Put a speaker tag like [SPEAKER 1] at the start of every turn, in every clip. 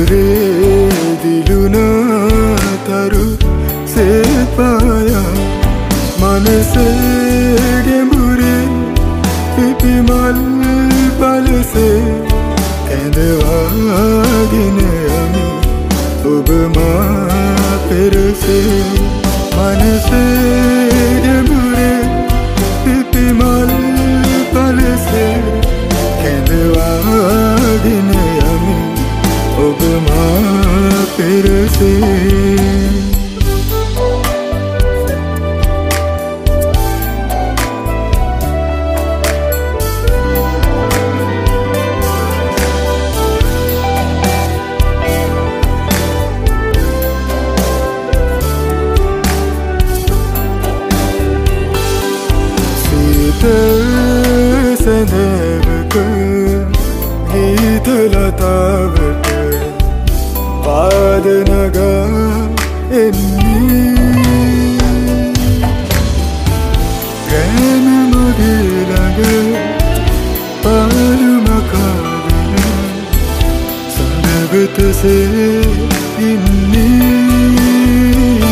[SPEAKER 1] අඳුරේ දිලුනා තරු සේපාය මනසේ ගැඹුරේ පිපි මල් පලසේ කැඳවාගෙන යමි ඔබ මා පෙරසේ මනසේ ගැඹුරේ පිපි මල් පලසේ කැඳවාගෙන යමි ඔබ මා පෙරසේ සැඳවක ගීත ලතාවට පාද නගා එන්නේ ගෑන මගේ ළඟ පාළු මකාගෙන සඳවෙතසේ ඉන්නේ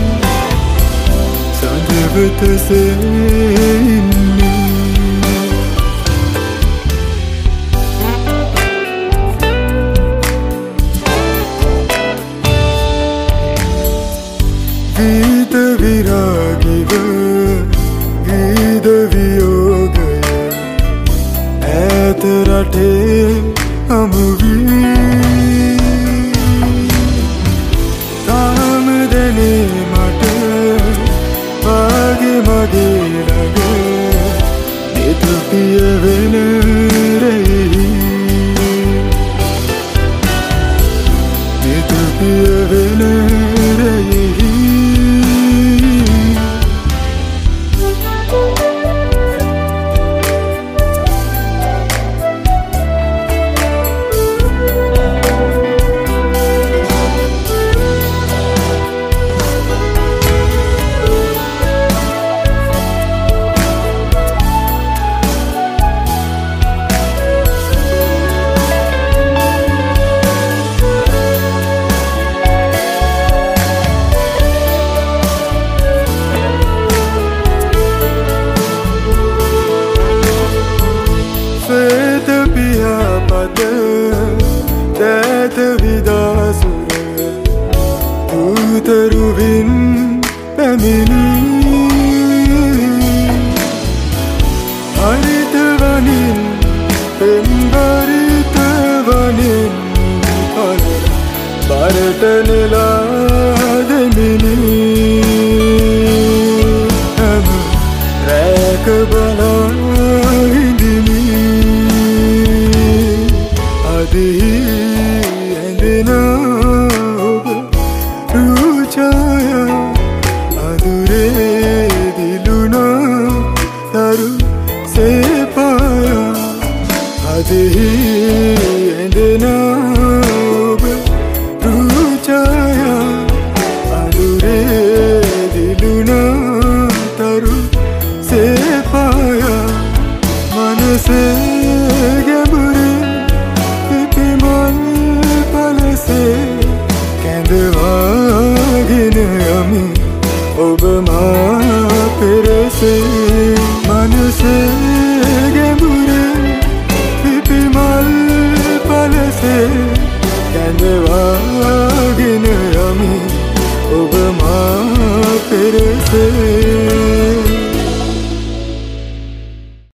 [SPEAKER 1] සඳවෙතසේ ඉන්නේ ගීත විරාගිව ගීත වියෝගය ඈත රටේ හමුවී තාම දැනේ මට වාගේ මගේ ළඟ නිතු පියවෙන රෙහි නිතු පියවෙන රෙහි දැත විදාසුර උතරුවින් පැමිණි හරිත වනින් පෙම්බරිත වනින් පල බරට නෙලා දෙමිනි හැම රැක බලා හිඳිමි අදෙහි ඇඳෙනා ඔබ රූචාය අඳුරේ දිලුනා තරු සේපාය අදෙහි ඇඳෙනා ඔබ රූචාය අඳුරේ දිලුනා තරු සේපාය මනසේ කැඳවාගෙන යමි ඔබ මා පෙරසේ මනසේ ගැඹුරේ පිපි මල් පලසේ කැඳවාගෙන යමි ඔබ මා පෙරසේ